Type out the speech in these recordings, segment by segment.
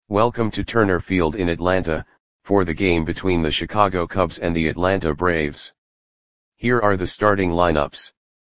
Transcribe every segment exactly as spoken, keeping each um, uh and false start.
Welcome to Turner Field in Atlanta, for the game between the Chicago Cubs and the Atlanta Braves. Here are the starting lineups.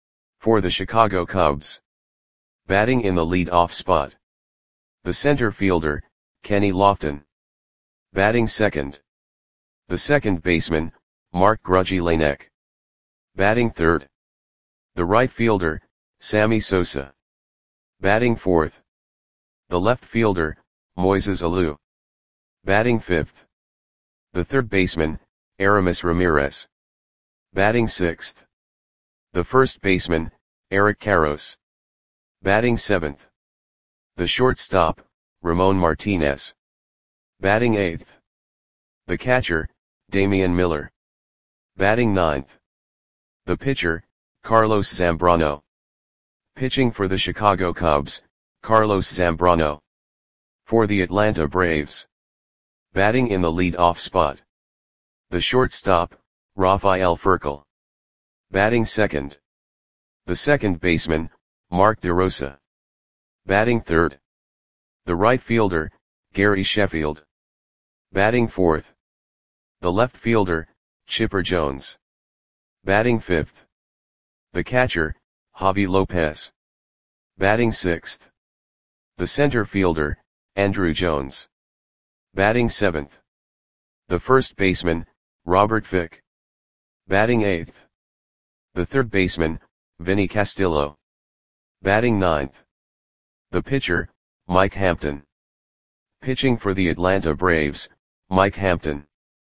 For the Chicago Cubs. Batting in the lead-off spot. The center fielder, Kenny Lofton. Batting second. The second baseman, Mark Grudzielanek. Batting third. The right fielder, Sammy Sosa. Batting fourth. The left fielder, Moises Alou. Batting fifth. The third baseman, Aramis Ramirez. Batting sixth. The first baseman, Eric Karros. Batting seventh. The shortstop, Ramon Martinez. Batting eighth. The catcher, Damian Miller. Batting ninth. The pitcher, Carlos Zambrano. Pitching for the Chicago Cubs, Carlos Zambrano. For the Atlanta Braves. Batting in the lead-off spot. The shortstop, Rafael Furcal. Batting second. The second baseman, Mark DeRosa. Batting third. The right fielder, Gary Sheffield. Batting fourth. The left fielder, Chipper Jones. Batting fifth. The catcher, Javi Lopez. Batting sixth. The center fielder, Andruw Jones. Batting seventh. The first baseman, Robert Fick. Batting eighth. The third baseman, Vinny Castillo. Batting ninth. The pitcher, Mike Hampton. Pitching for the Atlanta Braves, Mike Hampton.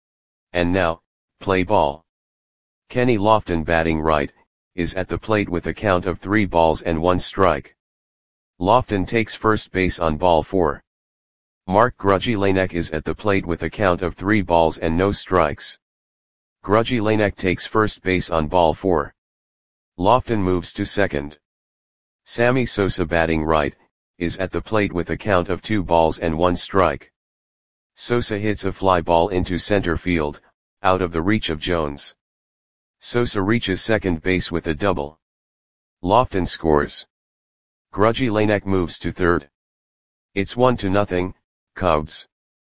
And now, play ball. Kenny Lofton, batting right, is at the plate with a count of three balls and one strike. Lofton takes first base on ball four. Mark Grudzielanek is at the plate with a count of three balls and no strikes. Grudzielanek takes first base on ball four. Lofton moves to second. Sammy Sosa, batting right, is at the plate with a count of two balls and one strike. Sosa hits a fly ball into center field, out of the reach of Jones. Sosa reaches second base with a double. Lofton scores. Grudzielanek moves to third. It's one to nothing, Cubs.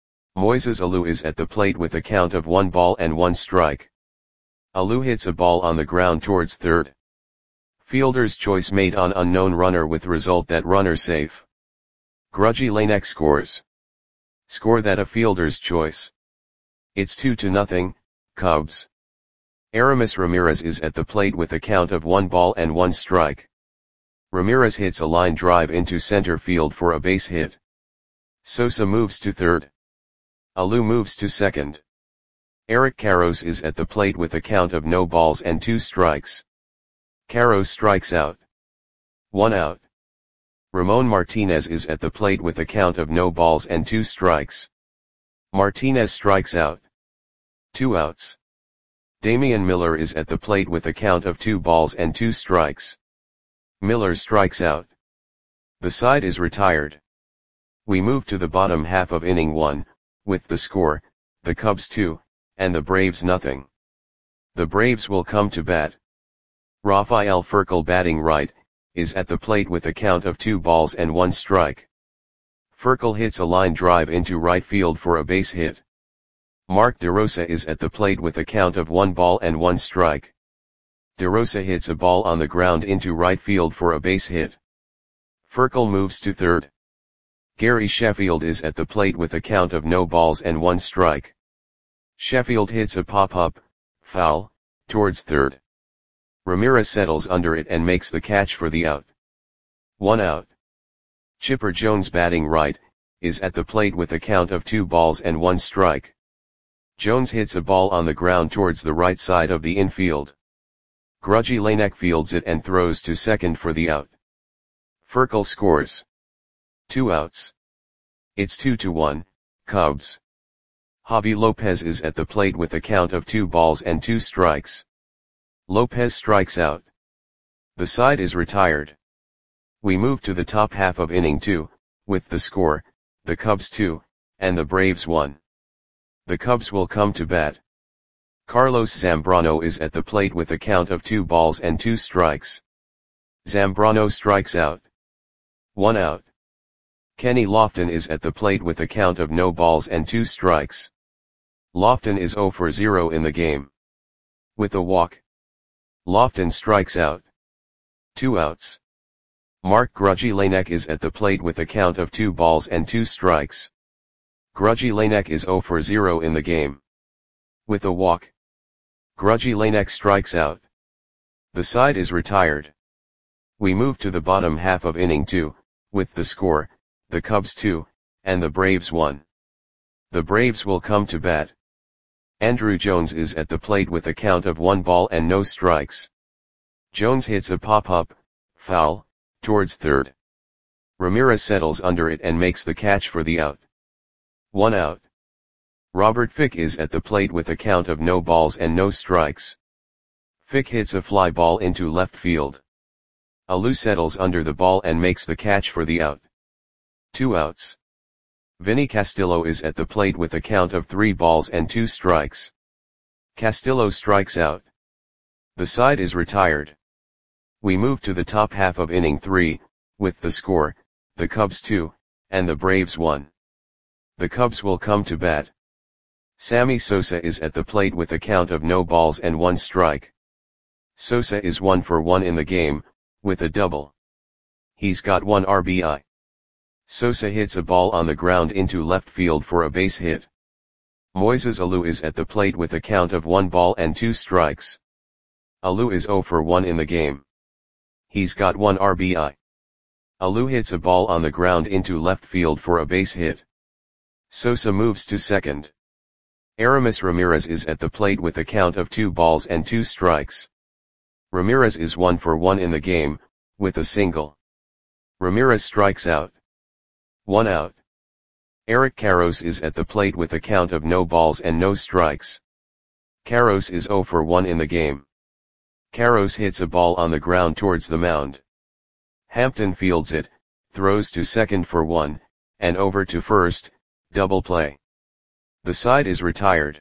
Moises Alou is at the plate with a count of one ball and one strike. Alou hits a ball on the ground towards third. Fielder's choice made on unknown runner with result that runner safe. Grudzielanek scores. Score that a fielder's choice. It's two to nothing, Cubs. Aramis Ramirez is at the plate with a count of one ball and one strike. Ramirez hits a line drive into center field for a base hit. Sosa moves to third. Alou moves to second. Eric Karros is at the plate with a count of no balls and two strikes. Karros strikes out. One out. Ramon Martinez is at the plate with a count of no balls and two strikes. Martinez strikes out. Two outs. Damian Miller is at the plate with a count of two balls and two strikes. Miller strikes out. The side is retired. We move to the bottom half of inning one, with the score, the Cubs two, and the Braves nothing. The Braves will come to bat. Rafael Furcal, batting right, is at the plate with a count of two balls and one strike. Furcal hits a line drive into right field for a base hit. Mark DeRosa is at the plate with a count of one ball and one strike. DeRosa hits a ball on the ground into right field for a base hit. Furcal moves to third. Gary Sheffield is at the plate with a count of no balls and one strike. Sheffield hits a pop-up, foul, towards third. Ramirez settles under it and makes the catch for the out. One out. Chipper Jones, batting right, is at the plate with a count of two balls and one strike. Jones hits a ball on the ground towards the right side of the infield. Grudzielanek fields it and throws to second for the out. Furcal scores. Two outs. It's two to one, Cubs. Javi Lopez is at the plate with a count of two balls and two strikes. Lopez strikes out. The side is retired. We move to the top half of inning two, with the score, the Cubs two, and the Braves one. The Cubs will come to bat. Carlos Zambrano is at the plate with a count of two balls and two strikes. Zambrano strikes out. One out. Kenny Lofton is at the plate with a count of no balls and two strikes. Lofton is zero for zero in the game. With a walk, Lofton strikes out. Two outs. Mark Grudzielanek is at the plate with a count of two balls and two strikes. Grudzielanek is zero for zero in the game. With a walk, Grudzielanek strikes out. The side is retired. We move to the bottom half of inning two, with the score, the Cubs two, and the Braves one. The Braves will come to bat. Andruw Jones is at the plate with a count of one ball and no strikes. Jones hits a pop-up, foul, towards third. Ramirez settles under it and makes the catch for the out. One out. Robert Fick is at the plate with a count of no balls and no strikes. Fick hits a fly ball into left field. Alou settles under the ball and makes the catch for the out. Two outs. Vinny Castillo is at the plate with a count of three balls and two strikes. Castillo strikes out. The side is retired. We move to the top half of inning three, with the score, the Cubs two, and the Braves one. The Cubs will come to bat. Sammy Sosa is at the plate with a count of no balls and one strike. Sosa is one for one in the game, with a double. He's got one R B I. Sosa hits a ball on the ground into left field for a base hit. Moises Alou is at the plate with a count of one ball and two strikes. Alou is zero for one in the game. He's got one R B I. Alou hits a ball on the ground into left field for a base hit. Sosa moves to second. Aramis Ramirez is at the plate with a count of two balls and two strikes. Ramirez is one for one in the game, with a single. Ramirez strikes out. One out. Eric Karros is at the plate with a count of no balls and no strikes. Karros is zero for one in the game. Karros hits a ball on the ground towards the mound. Hampton fields it, throws to second for one, and over to first, double play. The side is retired.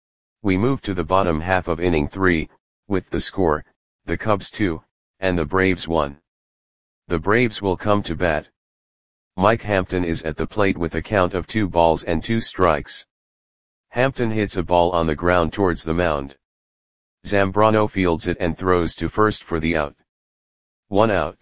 We move to the bottom half of inning three, with the score, the Cubs two, and the Braves one. The Braves will come to bat. Mike Hampton is at the plate with a count of two balls and two strikes. Hampton hits a ball on the ground towards the mound. Zambrano fields it and throws to first for the out. One out.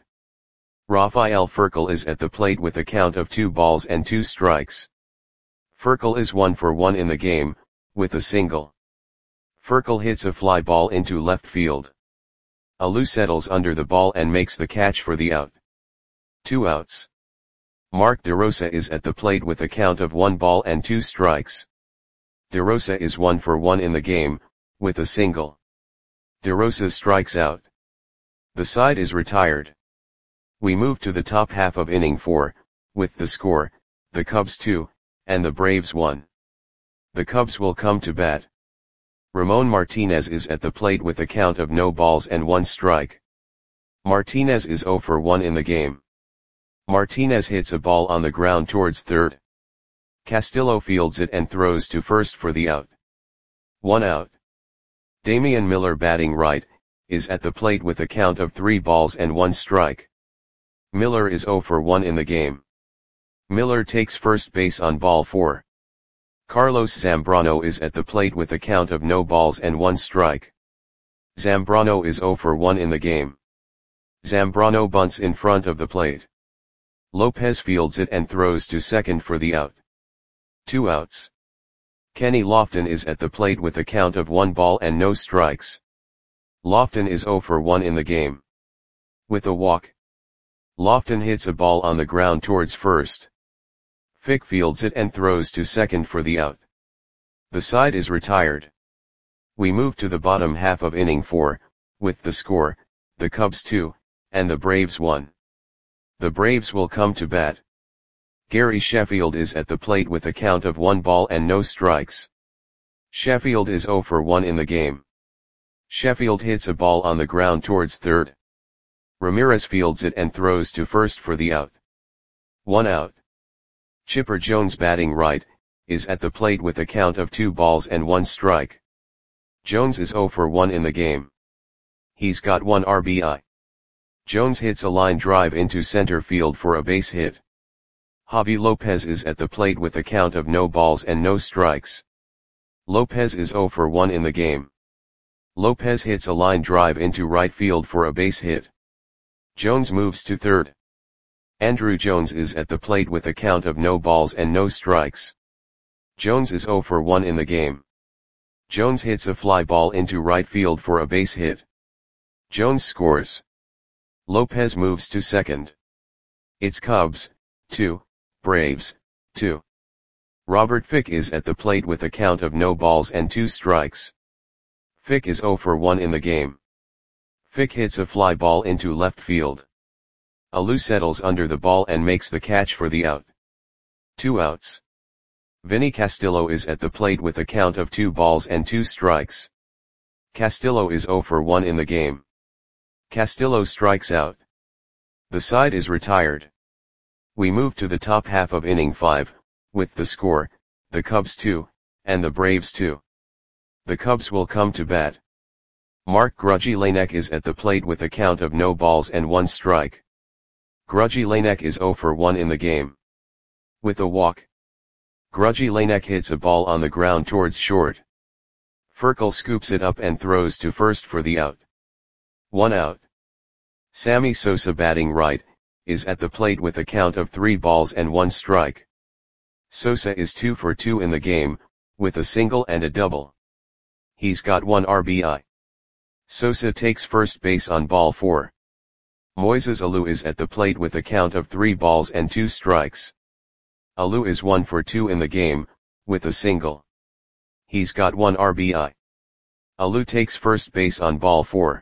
Rafael Furcal is at the plate with a count of two balls and two strikes. Furcal is one for one in the game, with a single. Furcal hits a fly ball into left field. Alou settles under the ball and makes the catch for the out. Two outs. Mark DeRosa is at the plate with a count of one ball and two strikes. DeRosa is one for one in the game, with a single. DeRosa strikes out. The side is retired. We move to the top half of inning four, with the score, the Cubs two, and the Braves one. The Cubs will come to bat. Ramon Martinez is at the plate with a count of no balls and one strike. Martinez is zero for one in the game. Martinez hits a ball on the ground towards third. Castillo fields it and throws to first for the out. One out. Damian Miller, batting right, is at the plate with a count of three balls and one strike. Miller is zero for one in the game. Miller takes first base on ball four. Carlos Zambrano is at the plate with a count of no balls and one strike. Zambrano is zero for one in the game. Zambrano bunts in front of the plate. Lopez fields it and throws to second for the out. Two outs. Kenny Lofton is at the plate with a count of one ball and no strikes. Lofton is zero for one in the game. With a walk, Lofton hits a ball on the ground towards first. Fick fields it and throws to second for the out. The side is retired. We move to the bottom half of inning four, with the score, the Cubs two, and the Braves one. The Braves will come to bat. Gary Sheffield is at the plate with a count of one ball and no strikes. Sheffield is zero for one in the game. Sheffield hits a ball on the ground towards third. Ramirez fields it and throws to first for the out. One out. Chipper Jones, batting right, is at the plate with a count of two balls and one strike. Jones is zero for one in the game. He's got one R B I. Jones hits a line drive into center field for a base hit. Javi Lopez is at the plate with a count of no balls and no strikes. Lopez is zero for one in the game. Lopez hits a line drive into right field for a base hit. Jones moves to third. Andruw Jones is at the plate with a count of no balls and no strikes. Jones is zero for one in the game. Jones hits a fly ball into right field for a base hit. Jones scores. Lopez moves to second. It's Cubs, two, Braves, two. Robert Fick is at the plate with a count of no balls and two strikes. Fick is zero for one in the game. Fick hits a fly ball into left field. Alou settles under the ball and makes the catch for the out. Two outs. Vinny Castillo is at the plate with a count of two balls and two strikes. Castillo is zero for one in the game. Castillo strikes out. The side is retired. We move to the top half of inning five, with the score, the Cubs two, and the Braves two. The Cubs will come to bat. Mark Grudzielanek is at the plate with a count of no balls and one strike. Grudzielanek is zero for one in the game. With a walk. Grudzielanek hits a ball on the ground towards short. Furcal scoops it up and throws to first for the out. One out. Sammy Sosa, batting right, is at the plate with a count of three balls and one strike. Sosa is two for two in the game, with a single and a double. He's got one R B I. Sosa takes first base on ball four. Moises Alou is at the plate with a count of three balls and two strikes. Alou is one for two in the game, with a single. He's got one R B I. Alou takes first base on ball four.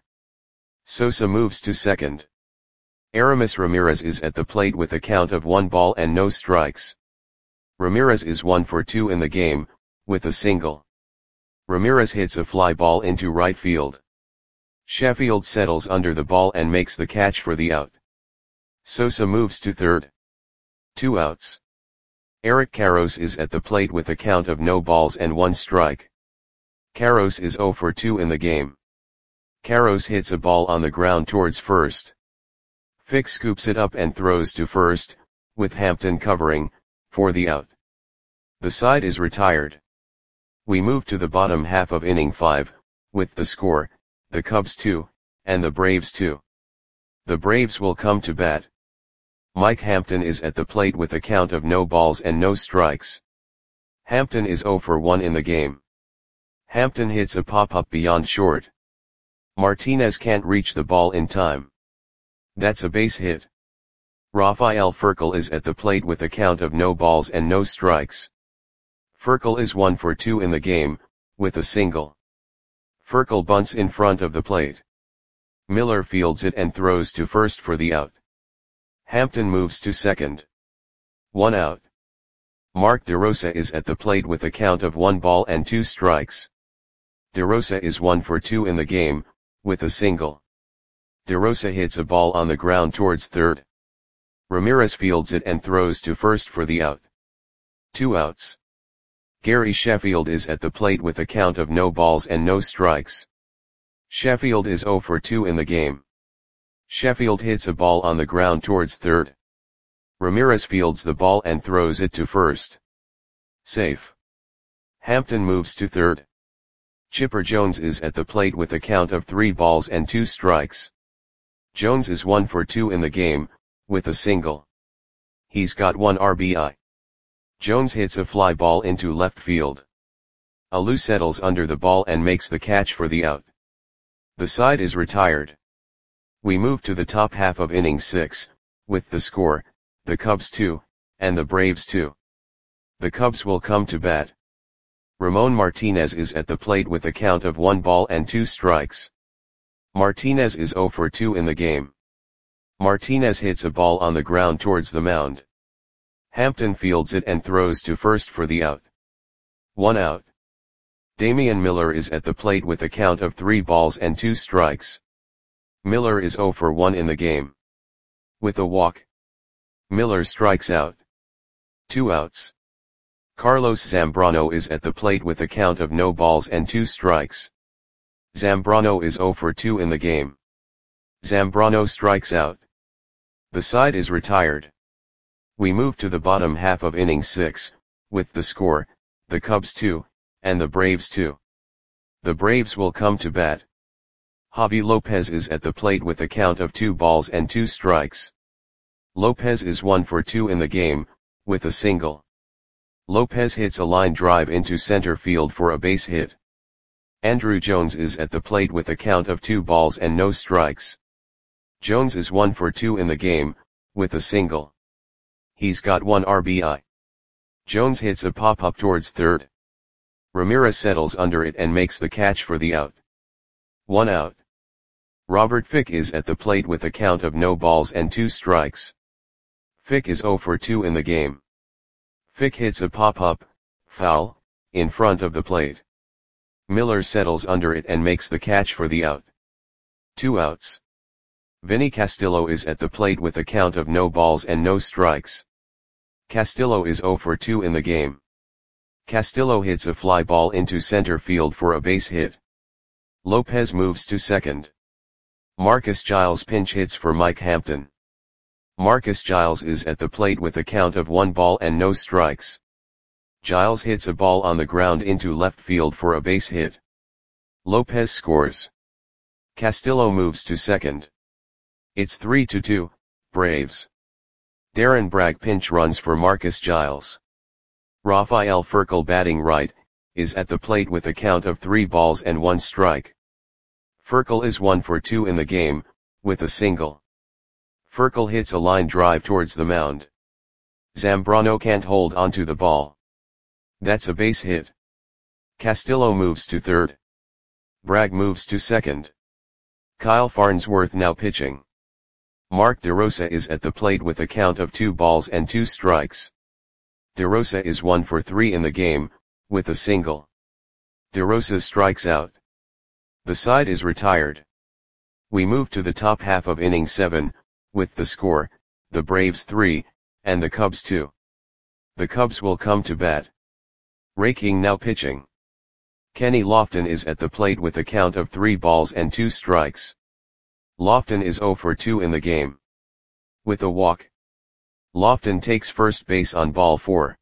Sosa moves to second. Aramis Ramirez is at the plate with a count of one ball and no strikes. Ramirez is one for two in the game, with a single. Ramirez hits a fly ball into right field. Sheffield settles under the ball and makes the catch for the out. Sosa moves to third. Two outs. Eric Karros is at the plate with a count of no balls and one strike. Karros is zero for two in the game. Karros hits a ball on the ground towards first. Fick scoops it up and throws to first, with Hampton covering, for the out. The side is retired. We move to the bottom half of inning five, with the score, the Cubs two, and the Braves two. The Braves will come to bat. Mike Hampton is at the plate with a count of no balls and no strikes. Hampton is zero for one in the game. Hampton hits a pop-up beyond short. Martinez can't reach the ball in time. That's a base hit. Rafael Furcal is at the plate with a count of no balls and no strikes. Furcal is one for two in the game, with a single. Furcal bunts in front of the plate. Miller fields it and throws to first for the out. Hampton moves to second. One out. Mark DeRosa is at the plate with a count of one ball and two strikes. DeRosa is one for two in the game, with a single. DeRosa hits a ball on the ground towards third. Ramirez fields it and throws to first for the out. Two outs. Gary Sheffield is at the plate with a count of no balls and no strikes. Sheffield is zero for two in the game. Sheffield hits a ball on the ground towards third. Ramirez fields the ball and throws it to first. Safe. Hampton moves to third. Chipper Jones is at the plate with a count of three balls and two strikes. Jones is one for two in the game, with a single. He's got one R B I. Jones hits a fly ball into left field. Alou settles under the ball and makes the catch for the out. The side is retired. We move to the top half of inning six, with the score, the Cubs two, and the Braves two. The Cubs will come to bat. Ramon Martinez is at the plate with a count of one ball and two strikes. Martinez is zero for two in the game. Martinez hits a ball on the ground towards the mound. Hampton fields it and throws to first for the out. One out. Damian Miller is at the plate with a count of three balls and two strikes. Miller is zero for one in the game. With a walk. Miller strikes out. Two outs. Carlos Zambrano is at the plate with a count of no balls and two strikes. Zambrano is zero for two in the game. Zambrano strikes out. The side is retired. We move to the bottom half of inning six, with the score, the Cubs two, and the Braves two. The Braves will come to bat. Javi Lopez is at the plate with a count of two balls and two strikes. Lopez is one for two in the game, with a single. Lopez hits a line drive into center field for a base hit. Andruw Jones is at the plate with a count of two balls and no strikes. Jones is one for two in the game, with a single. He's got one R B I. Jones hits a pop-up towards third. Ramirez settles under it and makes the catch for the out. One out. Robert Fick is at the plate with a count of no balls and two strikes. Fick is zero for two in the game. Fick hits a pop-up, foul, in front of the plate. Miller settles under it and makes the catch for the out. Two outs. Vinny Castillo is at the plate with a count of no balls and no strikes. Castillo is zero for two in the game. Castillo hits a fly ball into center field for a base hit. Lopez moves to second. Marcus Giles pinch hits for Mike Hampton. Marcus Giles is at the plate with a count of one ball and no strikes. Giles hits a ball on the ground into left field for a base hit. Lopez scores. Castillo moves to second. It's three to two, Braves. Darren Bragg pinch runs for Marcus Giles. Rafael Furcal batting right, is at the plate with a count of three balls and one strike. Furcal is one for two in the game, with a single. Furcal hits a line drive towards the mound. Zambrano can't hold onto the ball. That's a base hit. Castillo moves to third. Bragg moves to second. Kyle Farnsworth now pitching. Mark DeRosa is at the plate with a count of two balls and two strikes. DeRosa is one for three in the game, with a single. DeRosa strikes out. The side is retired. We move to the top half of inning seven, with the score, the Braves three, and the Cubs two. The Cubs will come to bat. Ray King now pitching. Kenny Lofton is at the plate with a count of three balls and two strikes. Lofton is zero for two in the game. With a walk. Lofton takes first base on ball four.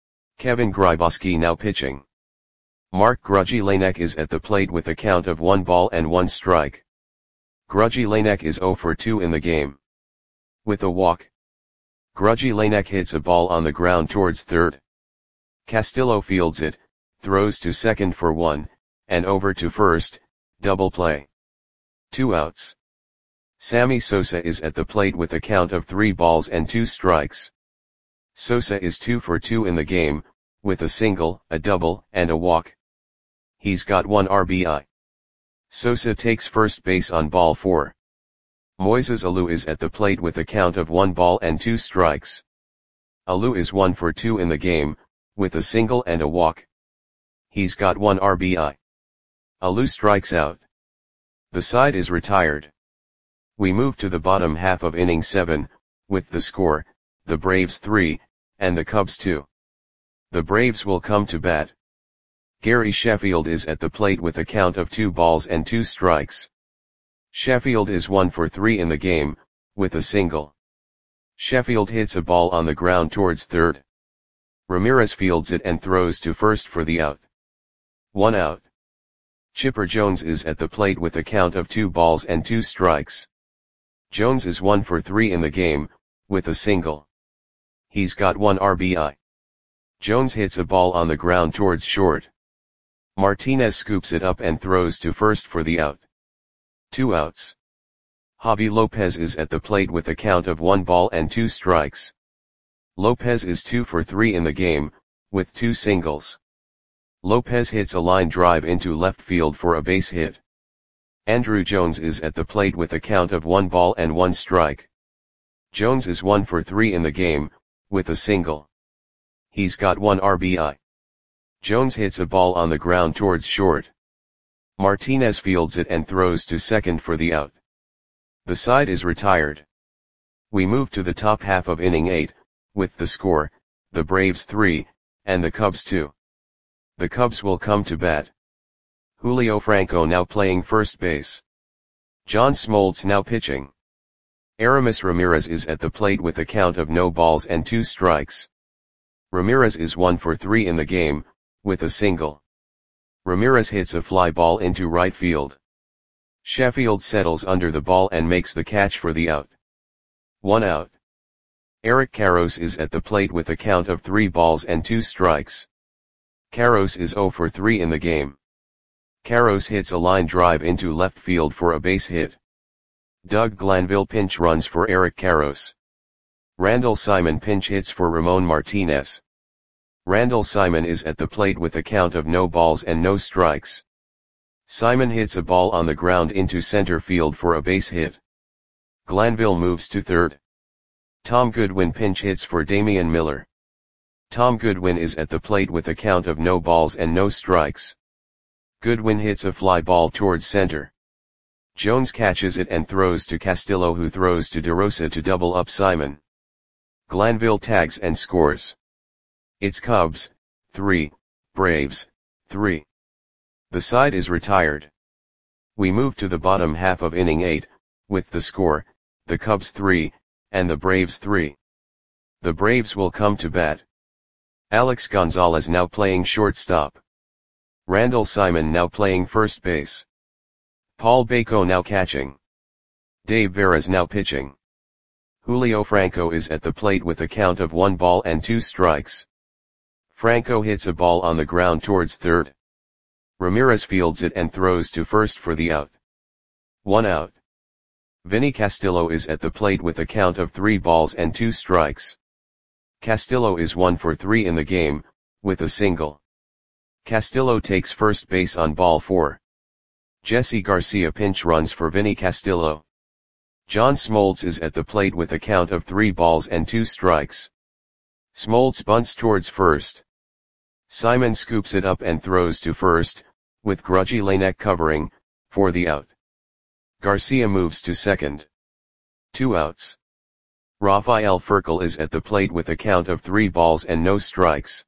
Kevin Grybauski now pitching. Mark Grudzielanek is at the plate with a count of one ball and one strike. Grudzielanek is zero for two in the game. With a walk. Grudzielanek hits a ball on the ground towards third. Castillo fields it, throws to second for one, and over to first, double play. Two outs. Sammy Sosa is at the plate with a count of three balls and two strikes. Sosa is two for two in the game, with a single, a double, and a walk. He's got one R B I. Sosa takes first base on ball four. Moises Alou is at the plate with a count of one ball and two strikes. Alou is one for two in the game, with a single and a walk. He's got one R B I. Alou strikes out. The side is retired. We move to the bottom half of inning seven, with the score, the Braves three, and the Cubs two. The Braves will come to bat. Gary Sheffield is at the plate with a count of two balls and two strikes. Sheffield is one for three in the game, with a single. Sheffield hits a ball on the ground towards third. Ramirez fields it and throws to first for the out. One out. Chipper Jones is at the plate with a count of two balls and two strikes. Jones is one for three in the game, with a single. He's got one R B I. Jones hits a ball on the ground towards short. Martinez scoops it up and throws to first for the out. Two outs. Javi Lopez is at the plate with a count of one ball and two strikes. Lopez is two for three in the game, with two singles. Lopez hits a line drive into left field for a base hit. Andruw Jones is at the plate with a count of one ball and one strike. Jones is one for three in the game, with a single. He's got one R B I. Jones hits a ball on the ground towards short. Martinez fields it and throws to second for the out. The side is retired. We move to the top half of inning eight, with the score, the Braves three, and the Cubs two. The Cubs will come to bat. Julio Franco now playing first base. John Smoltz now pitching. Aramis Ramirez is at the plate with a count of no balls and two strikes. Ramirez is one for three in the game, with a single. Ramirez hits a fly ball into right field. Sheffield settles under the ball and makes the catch for the out. One out. Eric Karros is at the plate with a count of three balls and two strikes. Karros is zero for three in the game. Karros hits a line drive into left field for a base hit. Doug Glanville pinch runs for Eric Karros. Randall Simon pinch hits for Ramon Martinez. Randall Simon is at the plate with a count of no balls and no strikes. Simon hits a ball on the ground into center field for a base hit. Glanville moves to third. Tom Goodwin pinch hits for Damian Miller. Tom Goodwin is at the plate with a count of no balls and no strikes. Goodwin hits a fly ball towards center. Jones catches it and throws to Castillo, who throws to DeRosa to double up Simon. Glanville tags and scores. It's Cubs, three, Braves, three. The side is retired. We move to the bottom half of inning eight, with the score, the Cubs three, and the Braves three. The Braves will come to bat. Alex Gonzalez now playing shortstop. Randall Simon now playing first base. Paul Bako now catching. Dave Veras now pitching. Julio Franco is at the plate with a count of one ball and two strikes. Franco hits a ball on the ground towards third. Ramirez fields it and throws to first for the out. One out. Vinny Castillo is at the plate with a count of three balls and two strikes. Castillo is one for three in the game, with a single. Castillo takes first base on ball four. Jesse Garcia pinch runs for Vinny Castillo. John Smoltz is at the plate with a count of three balls and two strikes. Smoltz bunts towards first. Simon scoops it up and throws to first, with Grudgy Lanek covering, for the out. Garcia moves to second. Two outs. Rafael Furcal is at the plate with a count of three balls and no strikes.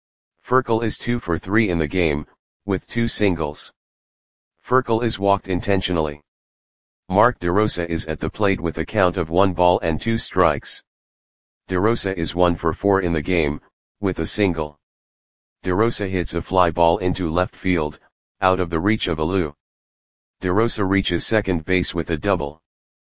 Furcal is two for three in the game, with two singles. Furcal is walked intentionally. Mark DeRosa is at the plate with a count of one ball and two strikes. DeRosa is one for four in the game, with a single. DeRosa hits a fly ball into left field, out of the reach of Alou. DeRosa reaches second base with a double.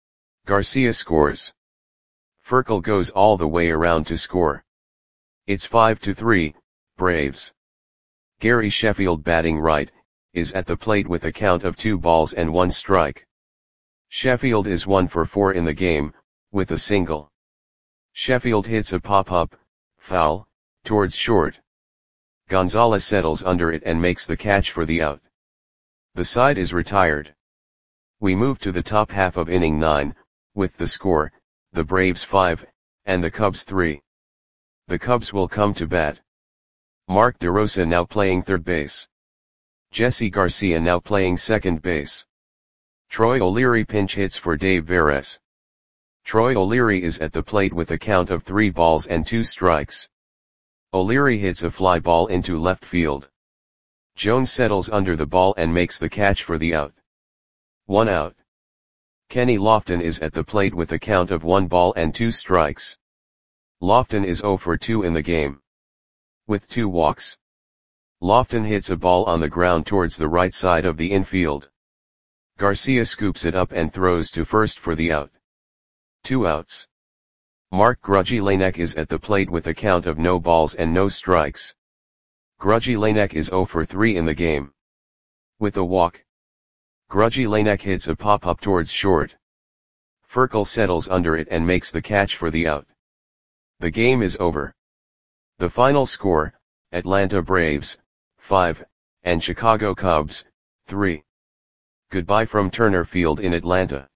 Garcia scores. Furcal goes all the way around to score. It's five to three, Braves. Gary Sheffield, batting right, is at the plate with a count of two balls and one strike. Sheffield is one for four in the game, with a single. Sheffield hits a pop-up, foul, towards short. Gonzalez settles under it and makes the catch for the out. The side is retired. We move to the top half of inning nine, with the score, the Braves five, and the Cubs three. The Cubs will come to bat. Mark DeRosa now playing third base. Jesse Garcia now playing second base. Troy O'Leary pinch hits for Dave Veras. Troy O'Leary is at the plate with a count of three balls and two strikes. O'Leary hits a fly ball into left field. Jones settles under the ball and makes the catch for the out. One out. Kenny Lofton is at the plate with a count of one ball and two strikes. Lofton is zero for two in the game. With two walks. Lofton hits a ball on the ground towards the right side of the infield. Garcia scoops it up and throws to first for the out. Two outs. Mark Grudgy Lanek is at the plate with a count of no balls and no strikes. Grudgy Lanek is zero for three in the game. With a walk. Grudgy Lanek hits a pop-up towards short. Furcal settles under it and makes the catch for the out. The game is over. The final score, Atlanta Braves, five, and Chicago Cubs, three. Goodbye from Turner Field in Atlanta.